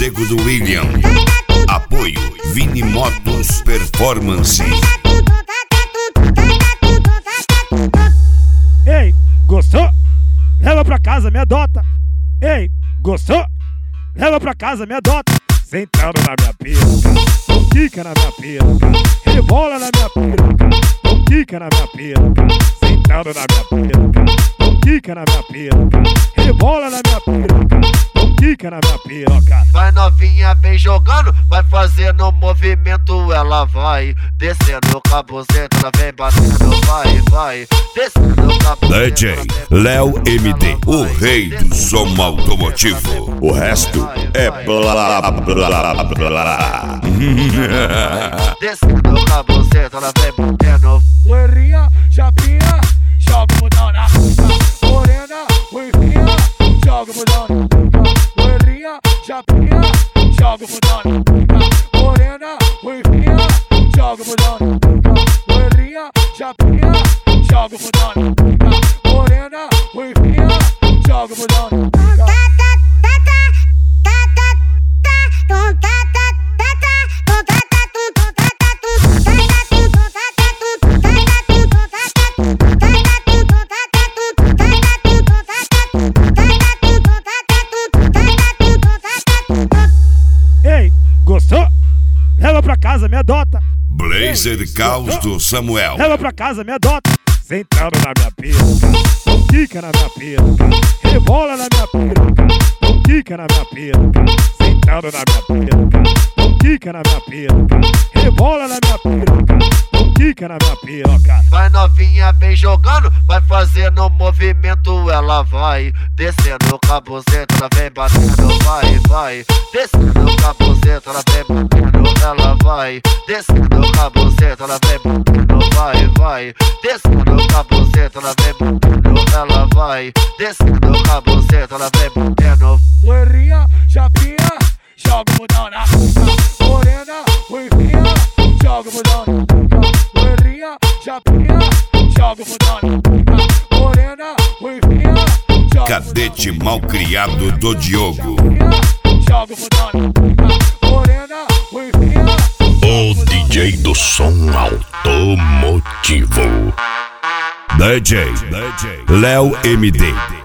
Sossego do William. Apoio Vini Motos Performance. Ei, gostou? Leva pra casa, me adota. Ei, gostou? Leva pra casa, me adota. Sentando na minha piroca, quica na minha piroca, rebola na minha piroca, quica na minha piroca. Sentando na minha piroca, quica na minha piroca, rebola na minha piroca, quica na minha piroca. Vai novinha, vem jogando, vai fazendo movimento, ela vai descendo com a buceta, ela vem batendo, vai descendo com a buceta. DJ Léo MD, o rei do som automotivo. O resto é blá blá blá. Descendo com a buceta, ela vem batendo. Loirinha, chapinha, joga o botão na boca. Morena, ruivinha, joga o botão na boca. Loirinha, chapinha, joga o botão na boca. Morena, ruivinha, joga o botão na boca. Loirinha, chapinha, joga o botão na boca. Morena, ruivinha, joga o botão na boca. Ei, gostou? Leva pra casa, me adota. Blazer Caos do Samuel. Leva pra casa, me adota. Sentando na minha piroca, quica na minha piroca, rebola na minha piroca, quica na minha piroca. Sentando na minha piroca, quica na minha piroca, rebola na minha piroca, quica na minha piroca. Vai novinha, vem jogando, vai fazendo movimento, ela vai descendo com a buceta, ela vem batendo, vai descendo com a buceta, ela vem batendo, ela vai descendo com a buceta, ela vem batendo, vai descendo com a buceta, ela vem batendo, ela vai descendo com a buceta, ela vem batendo. Loirinha, chapinha, joga o botão na boca. Morena, ruivinha, joga o botão na boca. Loirinha, chapinha, joga o botão na boca. Morena, ruivinha, joga o botão. Cadete malcriado do Diogo. Joga o botão na boca. Morena, ruivinha. O DJ do som automotivo. DJ Léo MD.